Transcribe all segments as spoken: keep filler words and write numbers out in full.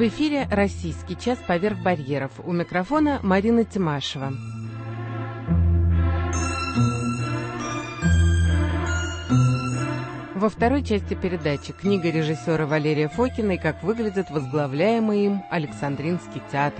В эфире «Российский час. Поверх барьеров». У микрофона Марина Тимашева. Во второй части передачи книга режиссера Валерия Фокина и как выглядит возглавляемый им Александринский театр.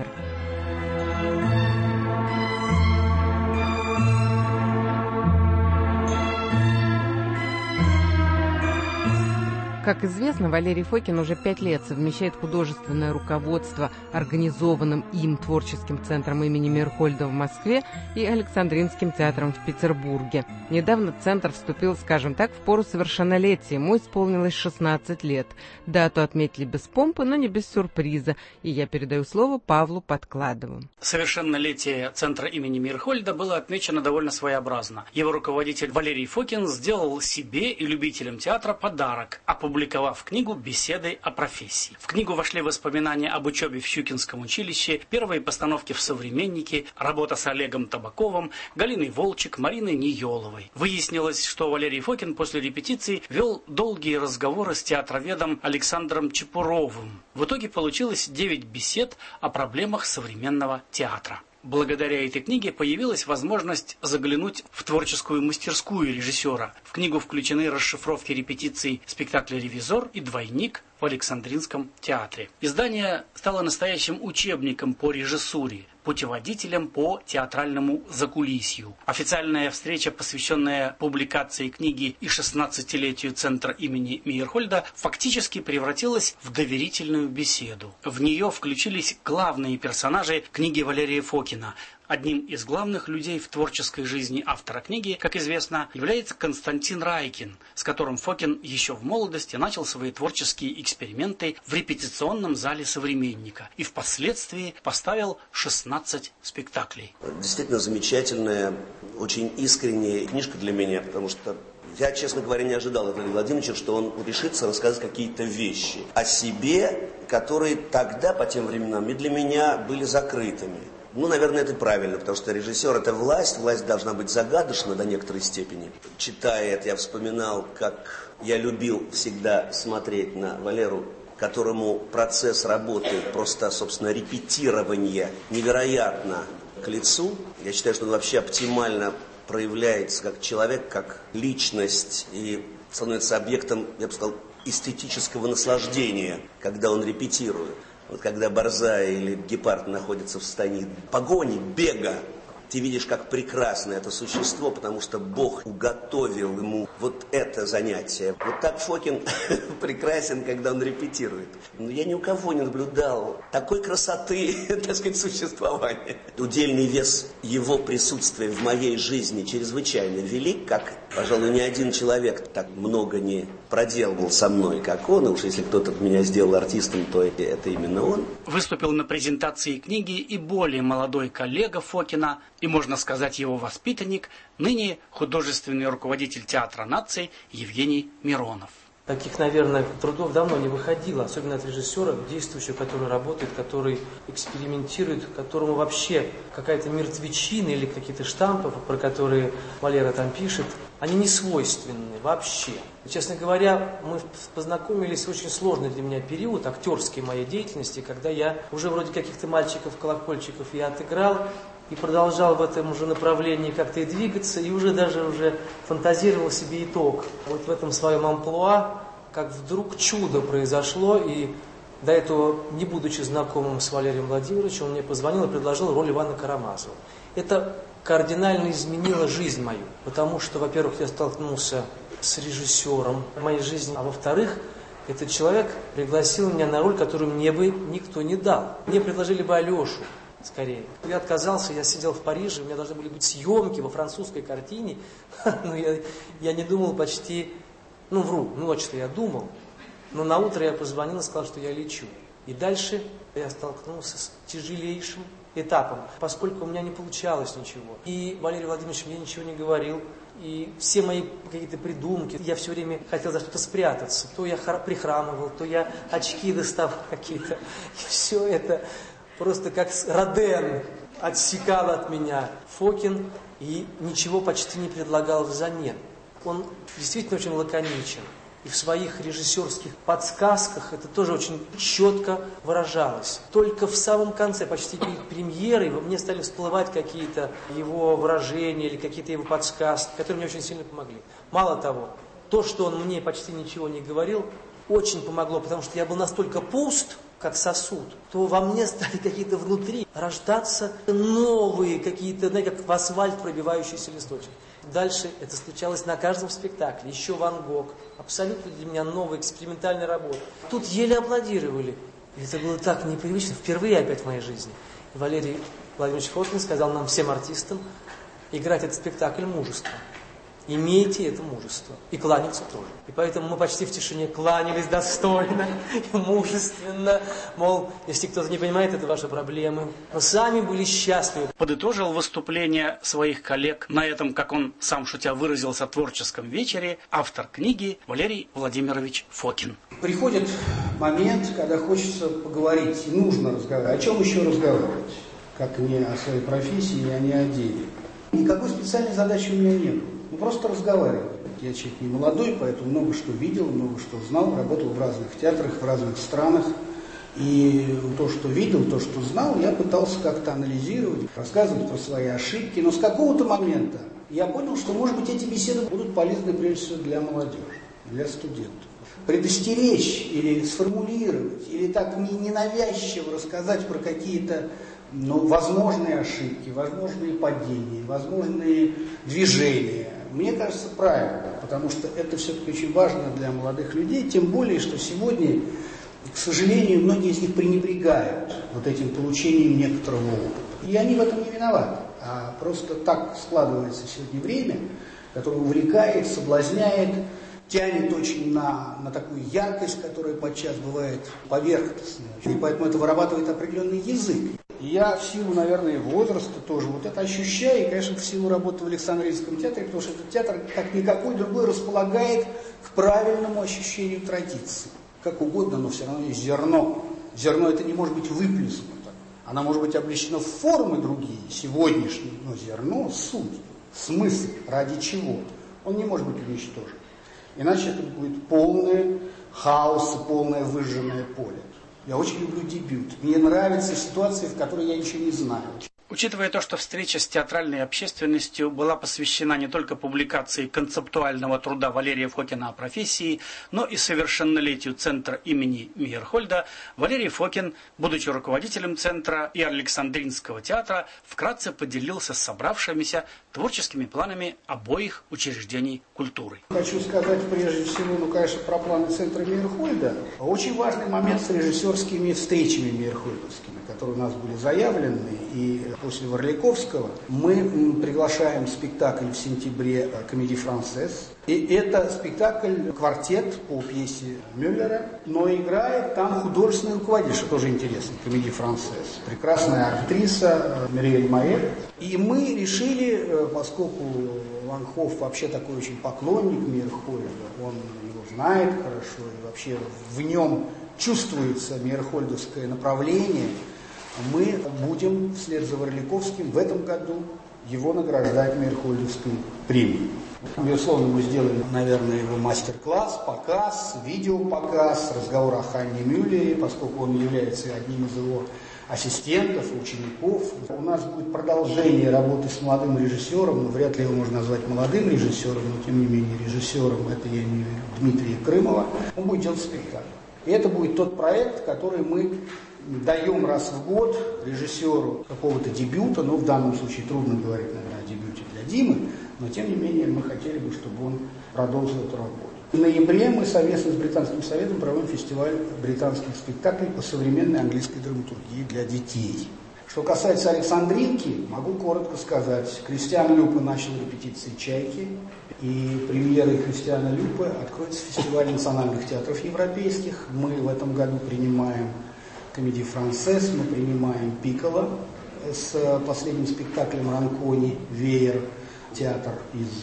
Как известно, Валерий Фокин уже пять лет совмещает художественное руководство организованным им творческим центром имени Мейерхольда в Москве и Александринским театром в Петербурге. Недавно центр вступил, скажем так, в пору совершеннолетия. Ему исполнилось шестнадцать лет. Дату отметили без помпы, но не без сюрприза. И я передаю слово Павлу Подкладову. Совершеннолетие центра имени Мейерхольда было отмечено довольно своеобразно. Его руководитель Валерий Фокин сделал себе и любителям театра подарок, опубликовав книгу «Беседы о профессии». В книгу вошли воспоминания об учебе в Щукинском училище, первые постановки в «Современнике», работа с Олегом Табаковым, Галиной Волчек, Мариной Ниеловой. Выяснилось, что Валерий Фокин после репетиции вел долгие разговоры с театроведом Александром Чепуровым. В итоге получилось девять бесед о проблемах современного театра. Благодаря этой книге появилась возможность заглянуть в творческую мастерскую режиссера. В книгу включены расшифровки репетиций спектакля «Ревизор» и «Двойник» в Александринском театре. Издание стало настоящим учебником по режиссуре, путеводителем по театральному закулисью. Официальная встреча, посвященная публикации книги и шестнадцатилетию центра имени Мейерхольда, фактически превратилась в доверительную беседу. В нее включились главные персонажи книги Валерия Фокина. Одним из главных людей в творческой жизни автора книги, как известно, является Константин Райкин, с которым Фокин еще в молодости начал свои творческие эксперименты в репетиционном зале «Современника» и впоследствии поставил шестнадцать спектаклей. Действительно замечательная, очень искренняя книжка для меня, потому что я, честно говоря, не ожидал от Валерия Владимировича, что он решится рассказать какие-то вещи о себе, которые тогда, по тем временам, и для меня были закрытыми. Ну, наверное, это правильно, потому что режиссер – это власть, власть должна быть загадочна до некоторой степени. Читая это, я вспоминал, как я любил всегда смотреть на Валеру, которому процесс работы, просто, собственно, репетирование невероятно к лицу. Я считаю, что он вообще оптимально проявляется как человек, как личность и становится объектом, я бы сказал, эстетического наслаждения, когда он репетирует. Вот когда борзая или гепард находится в состоянии погони, бега, ты видишь, как прекрасно это существо, потому что Бог уготовил ему вот это занятие. Вот так Фокин прекрасен, когда он репетирует. Но я ни у кого не наблюдал такой красоты, так сказать, существования. Удельный вес его присутствия в моей жизни чрезвычайно велик, как, пожалуй, ни один человек так много не проделывал со мной, как он. И уж если кто-то меня сделал артистом, то это именно он. Выступил на презентации книги и более молодой коллега Фокина, и, можно сказать, его воспитанник, ныне художественный руководитель Театра наций Евгений Миронов. Таких, наверное, трудов давно не выходило, особенно от режиссера, действующего, который работает, который экспериментирует, которому вообще какая-то мертвечина или какие-то штампы, про которые Валера там пишет, они не свойственны вообще. И, честно говоря, мы познакомились в очень сложный для меня период актерской моей деятельности, когда я уже вроде каких-то мальчиков-колокольчиков я отыграл, и продолжал в этом же направлении как-то и двигаться, и уже даже уже фантазировал себе итог. Вот в этом своем амплуа, как вдруг чудо произошло, и до этого, не будучи знакомым с Валерием Владимировичем, он мне позвонил и предложил роль Ивана Карамазова. Это кардинально изменило жизнь мою, потому что, во-первых, я столкнулся с режиссером в моей жизни, а во-вторых, этот человек пригласил меня на роль, которую мне бы никто не дал. Мне предложили бы Алешу. Скорее. Я отказался, я сидел в Париже, у меня должны были быть съемки во французской картине, но я, я не думал почти, ну вру, ночь-то я думал, но на утро я позвонил и сказал, что я лечу. И дальше я столкнулся с тяжелейшим этапом, поскольку у меня не получалось ничего. И Валерий Владимирович мне ничего не говорил, и все мои какие-то придумки, я все время хотел за что-то спрятаться, то я прихрамывал, то я очки доставал какие-то, и все это... Просто как Роден отсекал от меня Фокин и ничего почти не предлагал взамен. Он действительно очень лаконичен. и в своих режиссерских подсказках это тоже очень четко выражалось. Только в самом конце, почти перед премьерой, во мне стали всплывать какие-то его выражения или какие-то его подсказки, которые мне очень сильно помогли. Мало того, то, что он мне почти ничего не говорил, очень помогло, потому что я был настолько пуст, как сосуд, то во мне стали какие-то внутри рождаться новые какие-то, знаете, как в асфальт пробивающийся листочек. Дальше это случалось на каждом спектакле. Еще Ван Гог. Абсолютно для меня новая экспериментальная работа. Тут еле аплодировали. И это было так непривычно. Впервые опять в моей жизни. И Валерий Владимирович Фокин сказал нам, всем артистам, играть этот спектакль мужество. Имейте это мужество. И кланяться тоже. И поэтому мы почти в тишине кланялись достойно и мужественно. Мол, если кто-то не понимает, это ваши проблемы. Но сами были счастливы. Подытожил выступление своих коллег на этом, как он сам шутя выразился, творческом вечере автор книги Валерий Владимирович Фокин. Приходит момент, когда хочется поговорить, и нужно разговаривать. О чем еще разговаривать? Как не о своей профессии, а не о деле. Никакой специальной задачи у меня не было. Ну, просто разговаривать. Я человек не молодой, поэтому много что видел, много что знал, работал в разных театрах, в разных странах. И то, что видел, то, что знал, я пытался как-то анализировать, рассказывать про свои ошибки. Но с какого-то момента я понял, что, может быть, эти беседы будут полезны прежде всего для молодежи, для студентов. Предостеречь или сформулировать, или так ненавязчиво рассказать про какие-то ну, возможные ошибки, возможные падения, возможные движения. Мне кажется, правильно, потому что это все-таки очень важно для молодых людей, тем более, что сегодня, к сожалению, многие из них пренебрегают вот этим получением некоторого опыта. И они в этом не виноваты, а просто так складывается сегодня время, которое увлекает, соблазняет, тянет очень на, на такую яркость, которая подчас бывает поверхностной. И поэтому это вырабатывает определенный язык. И я в силу, наверное, возраста тоже вот это ощущаю, и, конечно, в силу работы в Александринском театре, потому что этот театр, как никакой другой, располагает к правильному ощущению традиции. Как угодно, но все равно есть зерно. Зерно это не может быть выплеснуто. Оно может быть облечено в формы другие, сегодняшние, но зерно, суть, смысл, ради чего, он не может быть уничтожен. Иначе это будет полное хаос и полное выжженное поле. Я очень люблю дебют. Мне нравятся ситуации, в которой я ничего не знаю. Учитывая то, что встреча с театральной общественностью была посвящена не только публикации концептуального труда Валерия Фокина о профессии, но и совершеннолетию Центра имени Мейерхольда, Валерий Фокин, будучи руководителем Центра и Александринского театра, вкратце поделился с собравшимися творческими планами обоих учреждений культуры. Хочу сказать прежде всего, ну, конечно, про планы Центра Мейерхольда. Очень важный момент с режиссерскими встречами мейерхольдовскими, которые у нас были заявлены, и после Варликовского мы приглашаем спектакль в сентябре «Комедий Францесс». И это спектакль, квартет по пьесе Мюллера, но играет там художественный руководитель, что тоже интересно, «Комедий Францесс». Прекрасная актриса Мириэль Маэль. И мы решили, поскольку Ван Хофф вообще такой очень поклонник Мейерхольда, он его знает хорошо, и вообще в нем чувствуется мейерхольдовское направление, мы будем вслед за Варликовским в этом году его награждать Мейерхольдовской премией. Безусловно, мы сделаем, наверное, его мастер-класс, показ, видеопоказ, разговор о Ханне Мюллере, поскольку он является одним из его ассистентов, учеников. У нас будет продолжение работы с молодым режиссером, но вряд ли его можно назвать молодым режиссером, но тем не менее режиссером, это я имею в виду Дмитрия Крымова. Он будет делать спектакль. И это будет тот проект, который мы даем раз в год режиссеру какого-то дебюта, но в данном случае трудно говорить, наверное, о дебюте для Димы, но тем не менее мы хотели бы, чтобы он продолжил эту работу. В ноябре мы совместно с Британским советом проводим фестиваль британских спектаклей по современной английской драматургии для детей. Что касается Александринки, могу коротко сказать, Кристиан Люпе начал репетиции «Чайки», и премьерой Кристиана Люпе откроется фестиваль национальных театров европейских. Мы в этом году принимаем «Комедий Францесс», мы принимаем «Пикколо» с последним спектаклем Ранкони «Веер», театр из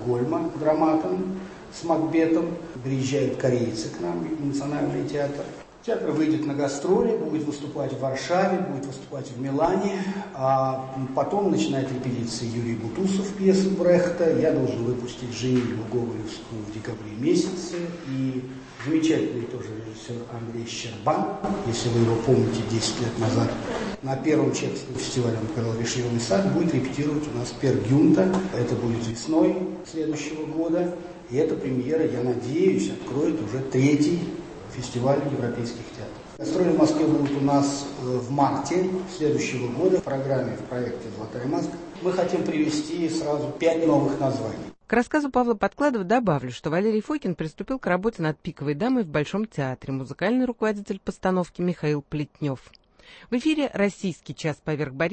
Стокгольма, Драматен с Макбетом. Приезжают корейцы к нам в национальный театр. Театр выйдет на гастроли, будет выступать в Варшаве, будет выступать в Милане, а потом начинает репетиции Юрий Бутусов пьесы Брехта. Я должен выпустить «Женитьбу Гоголевскую» в декабре месяце. И замечательный тоже режиссер Андрей Щербан, если вы его помните, десять лет назад, на первом чешском фестивале он показал «Вишневый сад», будет репетировать у нас Пер Гюнта. Это будет весной следующего года. И эта премьера, я надеюсь, откроет уже третий фестиваль европейских театров. Гастроли в Москве будут у нас в марте следующего года в программе, в проекте «Золотая маска». Мы хотим привести сразу пять новых названий. К рассказу Павла Подкладова добавлю, что Валерий Фокин приступил к работе над «Пиковой дамой» в Большом театре, музыкальный руководитель постановки Михаил Плетнев. В эфире «Российский час поверх барьера».